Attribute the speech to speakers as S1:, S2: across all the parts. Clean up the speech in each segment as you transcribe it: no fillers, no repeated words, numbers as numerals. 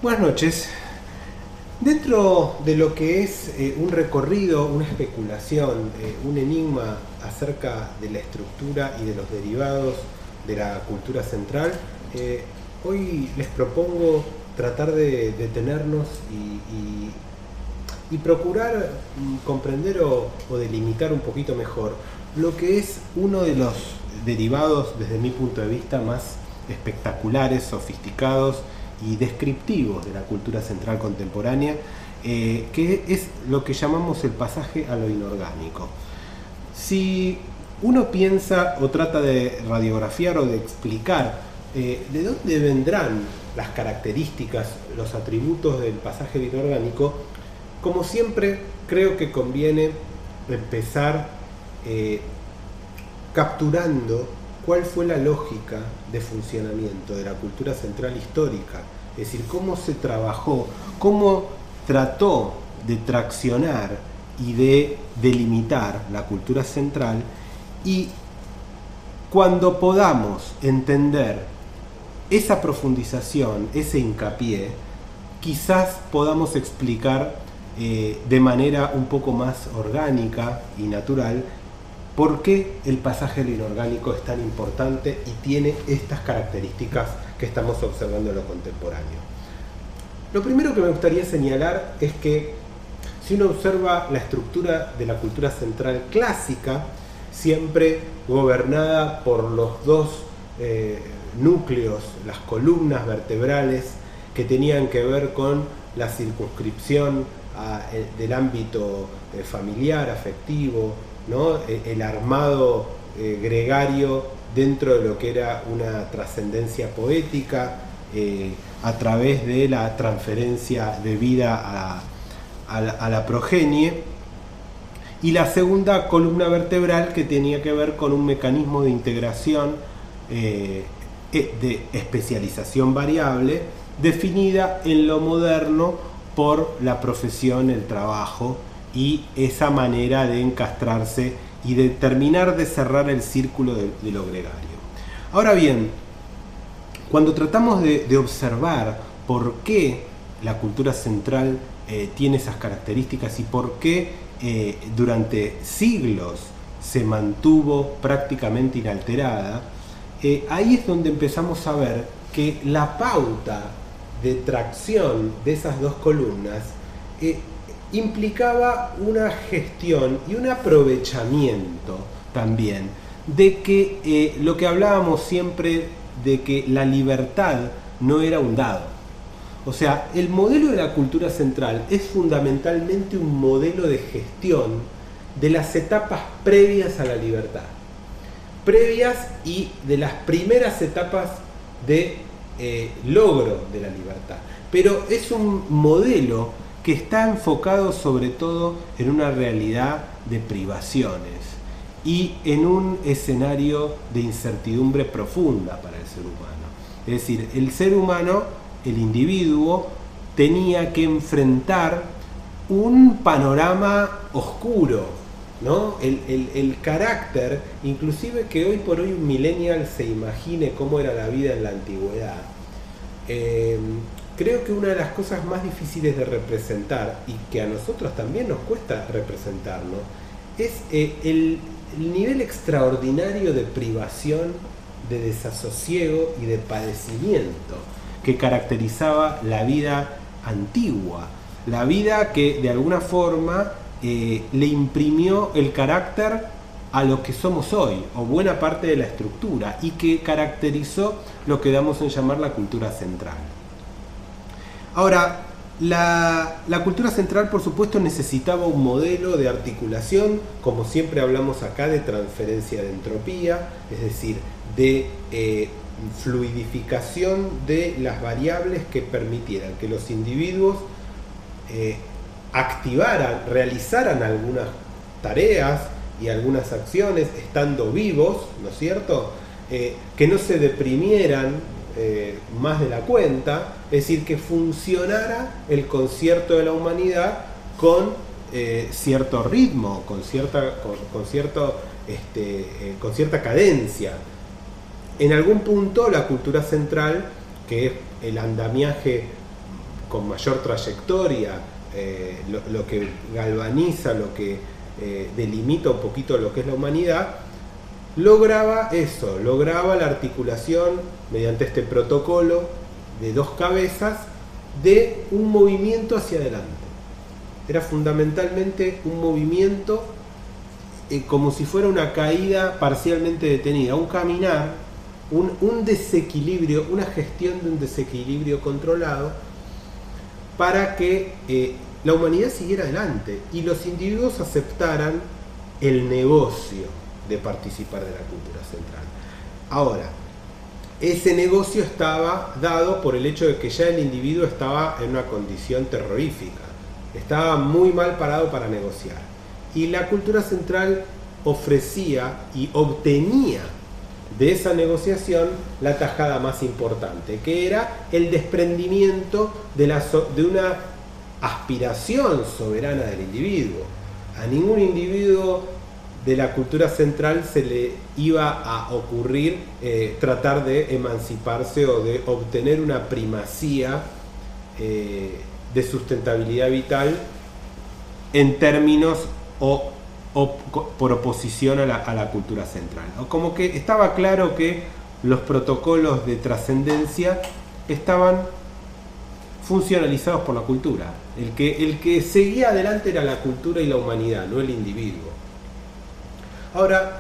S1: Buenas noches. Dentro de lo que es un recorrido, una especulación, un enigma acerca de la estructura y de los derivados de la cultura central, hoy les propongo tratar de detenernos y procurar comprender o delimitar un poquito mejor lo que es uno de los derivados, desde mi punto de vista, más espectaculares, sofisticados y descriptivos de la cultura central contemporánea, que es lo que llamamos el pasaje a lo inorgánico. Si uno piensa o trata de radiografiar o de explicar de dónde vendrán las características, los atributos del pasaje a lo inorgánico, como siempre creo que conviene empezar capturando cuál fue la lógica de funcionamiento de la cultura central histórica, es decir, cómo se trabajó, cómo trató de traccionar y de delimitar la cultura central, y cuando podamos entender esa profundización, ese hincapié, quizás podamos explicar de manera un poco más orgánica y natural por qué el pasaje a lo inorgánico es tan importante y tiene estas características que estamos observando en lo contemporáneo. Lo primero que me gustaría señalar es que si uno observa la estructura de la cultura central clásica, siempre gobernada por los dos núcleos, las columnas vertebrales que tenían que ver con la circunscripción del ámbito familiar, afectivo, ¿no? El armado gregario dentro de lo que era una trascendencia poética, a través de la transferencia de vida a la progenie, y la segunda columna vertebral que tenía que ver con un mecanismo de integración, de especialización variable, definida en lo moderno por la profesión, el trabajo y esa manera de encastrarse y de terminar de cerrar el círculo de lo gregario. Ahora bien, cuando tratamos de observar por qué la cultura central tiene esas características y por qué durante siglos se mantuvo prácticamente inalterada, ahí es donde empezamos a ver que la pauta de tracción de esas dos columnas implicaba una gestión y un aprovechamiento también de que lo que hablábamos siempre de que la libertad no era un dado. O sea, el modelo de la cultura central es fundamentalmente un modelo de gestión de las etapas previas a la libertad, previas y de las primeras etapas de logro de la libertad. Pero es un modelo que está enfocado sobre todo en una realidad de privaciones y en un escenario de incertidumbre profunda para el ser humano. Es decir, el ser humano, el individuo, tenía que enfrentar un panorama oscuro, ¿no? El carácter, inclusive que hoy por hoy un millennial se imagine cómo era la vida en la antigüedad. Creo que una de las cosas más difíciles de representar, y que a nosotros también nos cuesta representarnos, es el nivel extraordinario de privación, de desasosiego y de padecimiento que caracterizaba la vida antigua, la vida que de alguna forma le imprimió el carácter a lo que somos hoy, o buena parte de la estructura, y que caracterizó lo que damos en llamar la cultura central. Ahora, la cultura central, por supuesto, necesitaba un modelo de articulación, como siempre hablamos acá, de transferencia de entropía, es decir, de fluidificación de las variables que permitieran que los individuos activaran, realizaran algunas tareas y algunas acciones estando vivos, ¿no es cierto? Que no se deprimieran más de la cuenta, es decir, que funcionara el concierto de la humanidad con cierto ritmo, con cierta cadencia. En algún punto la cultura central, que es el andamiaje con mayor trayectoria, lo que galvaniza, lo que delimita un poquito lo que es la humanidad, lograba eso, lograba la articulación mediante este protocolo de dos cabezas de un movimiento hacia adelante. Era fundamentalmente un movimiento como si fuera una caída parcialmente detenida, un caminar, un desequilibrio, una gestión de un desequilibrio controlado para que la humanidad siguiera adelante y los individuos aceptaran el negocio de participar de la cultura central. Ahora, ese negocio estaba dado por el hecho de que ya el individuo estaba en una condición terrorífica, estaba muy mal parado para negociar. Y la cultura central ofrecía y obtenía de esa negociación la tajada más importante, que era el desprendimiento de una aspiración soberana del individuo. A ningún individuo de la cultura central se le iba a ocurrir tratar de emanciparse o de obtener una primacía de sustentabilidad vital en términos o por oposición a la cultura central, ¿no? Como que estaba claro que los protocolos de trascendencia estaban funcionalizados por la cultura. El que seguía adelante era la cultura y la humanidad, no el individuo. Ahora,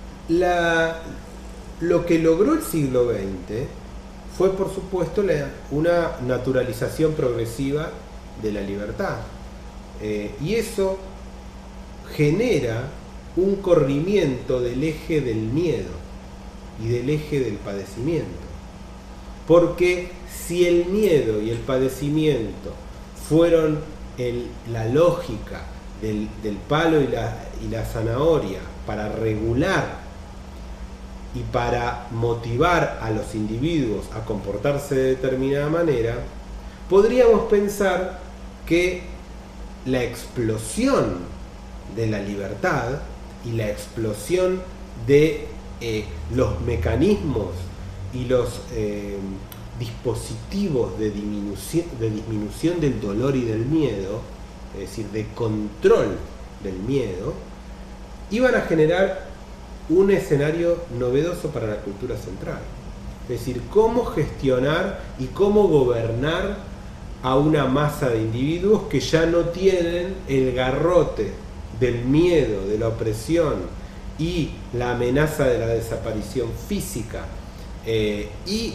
S1: lo que logró el siglo XX fue, por supuesto, una naturalización progresiva de la libertad. Y eso genera un corrimiento del eje del miedo y del eje del padecimiento. Porque si el miedo y el padecimiento fueron la lógica del palo y la zanahoria para regular y para motivar a los individuos a comportarse de determinada manera, podríamos pensar que la explosión de la libertad y la explosión de los mecanismos y los dispositivos de disminución del dolor y del miedo, es decir, de control del miedo, iban a generar un escenario novedoso para la cultura central. Es decir, cómo gestionar y cómo gobernar a una masa de individuos que ya no tienen el garrote del miedo, de la opresión y la amenaza de la desaparición física, y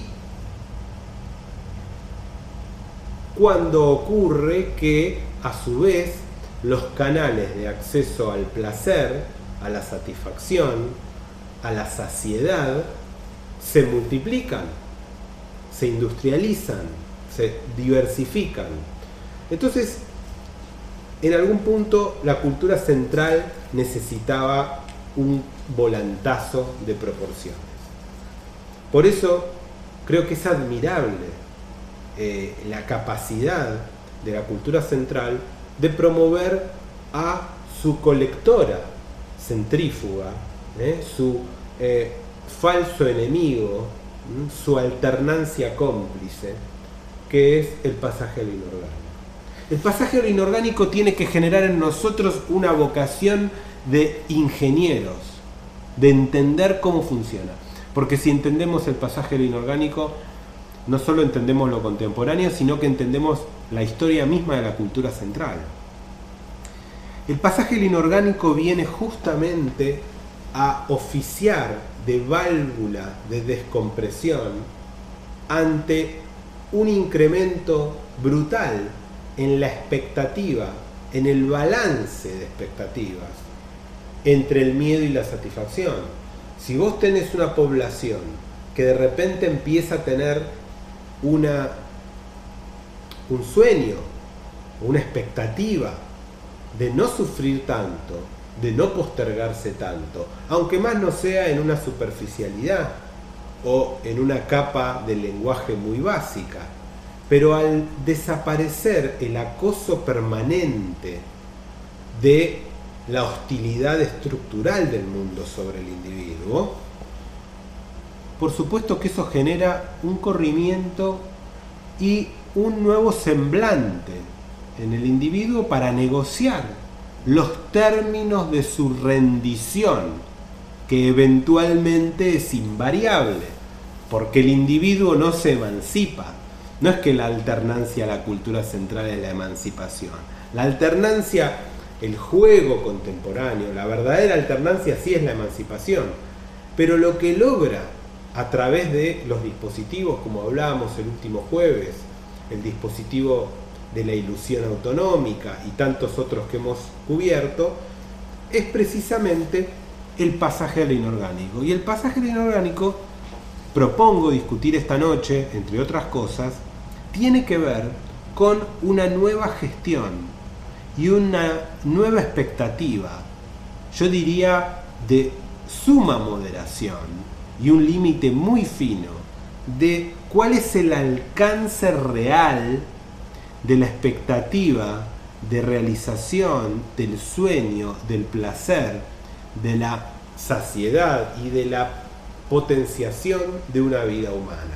S1: cuando ocurre que a su vez los canales de acceso al placer, a la satisfacción, a la saciedad se multiplican, se industrializan, se diversifican. Entonces, en algún punto la cultura central necesitaba un volantazo de proporciones. Por eso creo que es admirable la capacidad de la cultura central de promover a su colectora centrífuga, su falso enemigo, su alternancia cómplice, que es el pasaje a lo inorgánico. El pasaje a lo inorgánico tiene que generar en nosotros una vocación de ingenieros, de entender cómo funciona. Porque si entendemos el pasaje a lo inorgánico, no solo entendemos lo contemporáneo, sino que entendemos la historia misma de la cultura central. El pasaje a lo inorgánico viene justamente a oficiar de válvula de descompresión ante un incremento brutal en la expectativa, en el balance de expectativas entre el miedo y la satisfacción. Si vos tenés una población que de repente empieza a tener un sueño, una expectativa de no sufrir tanto, de no postergarse tanto, aunque más no sea en una superficialidad o en una capa de lenguaje muy básica, pero al desaparecer el acoso permanente de la hostilidad estructural del mundo sobre el individuo, por supuesto que eso genera un corrimiento y un nuevo semblante en el individuo para negociar los términos de su rendición, que eventualmente es invariable, porque el individuo no se emancipa. No es que la alternancia a la cultura central es la emancipación. La alternancia, el juego contemporáneo, la verdadera alternancia sí es la emancipación, pero lo que logra a través de los dispositivos, como hablábamos el último jueves, el dispositivo de la ilusión autonómica y tantos otros que hemos cubierto, es precisamente el pasaje a lo inorgánico. Y el pasaje a lo inorgánico, propongo discutir esta noche, entre otras cosas, tiene que ver con una nueva gestión y una nueva expectativa, yo diría de suma moderación y un límite muy fino de cuál es el alcance real de la expectativa de realización del sueño, del placer, de la saciedad y de la potenciación de una vida humana.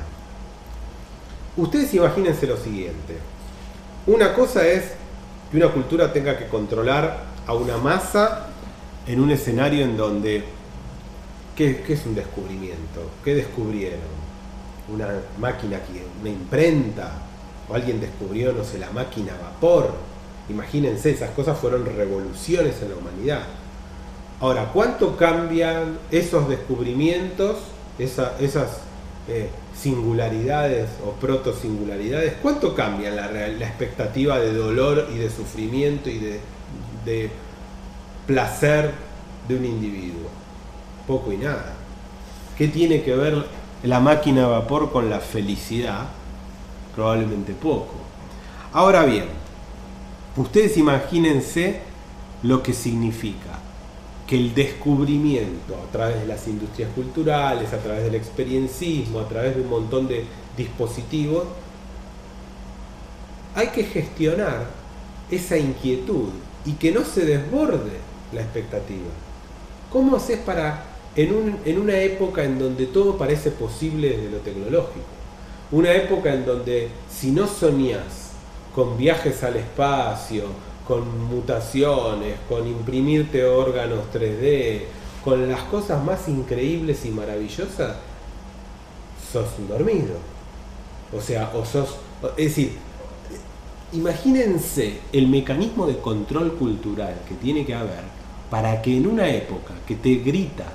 S1: Ustedes imagínense lo siguiente. Una cosa es que una cultura tenga que controlar a una masa en un escenario en donde ¿qué es un descubrimiento? ¿Qué descubrieron? Una máquina, una imprenta, o alguien descubrió, no sé, la máquina a vapor. Imagínense, esas cosas fueron revoluciones en la humanidad. Ahora, ¿cuánto cambian esos descubrimientos, esas singularidades o proto-singularidades? ¿Cuánto cambian la expectativa de dolor y de sufrimiento y de placer de un individuo? Poco y nada. ¿Qué tiene que ver la máquina a vapor con la felicidad? Probablemente poco. Ahora bien, ustedes imagínense lo que significa que el descubrimiento a través de las industrias culturales, a través del experiencismo, a través de un montón de dispositivos, hay que gestionar esa inquietud y que no se desborde la expectativa. ¿Cómo haces para, en una época en donde todo parece posible desde lo tecnológico, una época en donde si no soñás con viajes al espacio, con mutaciones, con imprimirte órganos 3D, con las cosas más increíbles y maravillosas, sos un dormido? O sea, es decir, imagínense el mecanismo de control cultural que tiene que haber para que en una época que te grita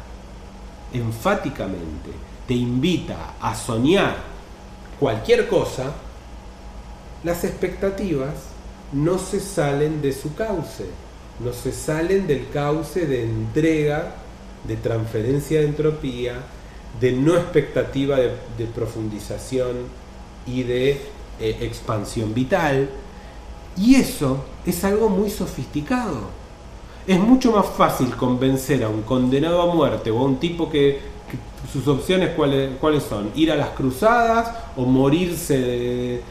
S1: enfáticamente, te invita a soñar cualquier cosa, las expectativas no se salen de su cauce, no se salen del cauce de entrega, de transferencia de entropía, de no expectativa de profundización y de expansión vital. Y eso es algo muy sofisticado. Es mucho más fácil convencer a un condenado a muerte o a un tipo que sus opciones cuáles son: ir a las cruzadas o morirse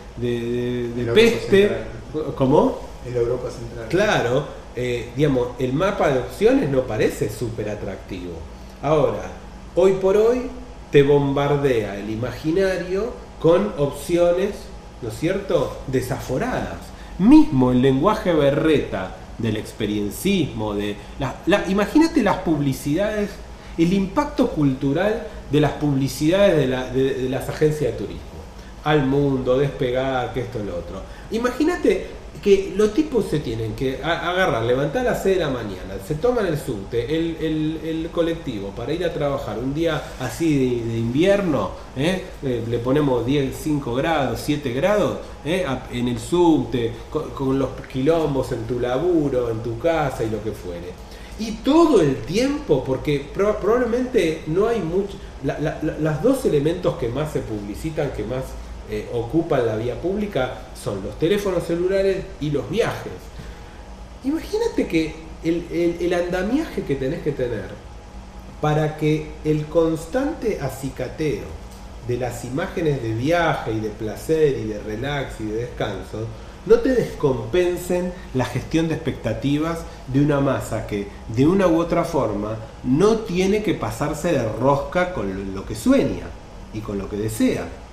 S1: de peste.
S2: Central.
S1: ¿Cómo?
S2: En la Europa Central.
S1: Claro, digamos, el mapa de opciones no parece súper atractivo. Ahora, hoy por hoy te bombardea el imaginario con opciones, ¿no es cierto?, desaforadas. Mismo el lenguaje berreta del experienciismo, imagínate las publicidades, el impacto cultural de las publicidades de las agencias de turismo. Al Mundo, Despegar, que esto y lo otro. Imagínate que los tipos se tienen que agarrar, levantar a las 6 de la mañana, se toman el subte, el colectivo para ir a trabajar un día así de invierno, le ponemos 5 grados, 7 grados, en el subte, con los quilombos en tu laburo, en tu casa y lo que fuere. Y todo el tiempo, porque probablemente no hay mucho, las dos elementos que más se publicitan, que más ocupan la vía pública, son los teléfonos celulares y los viajes. Imagínate que el andamiaje que tenés que tener para que el constante acicateo de las imágenes de viaje y de placer y de relax y de descanso no te descompensen la gestión de expectativas de una masa que de una u otra forma no tiene que pasarse de rosca con lo que sueña y con lo que desea.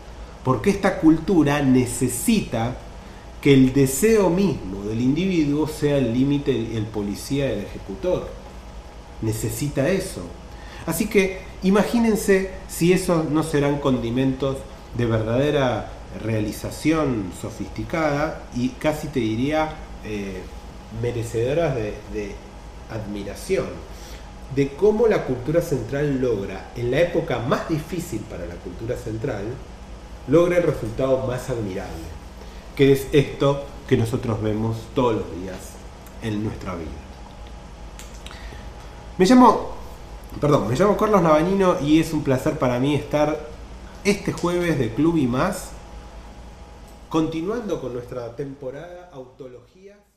S1: porque esta cultura necesita que el deseo mismo del individuo sea el límite, el policía, el ejecutor. Necesita eso. Así que imagínense si esos no serán condimentos de verdadera realización sofisticada y casi te diría merecedoras de admiración, de cómo la cultura central logra, en la época más difícil para la cultura central, logra el resultado más admirable, que es esto que nosotros vemos todos los días en nuestra vida. Me llamo Carlos Navanino y es un placer para mí estar este jueves de Club y Más, continuando con nuestra temporada Autologías.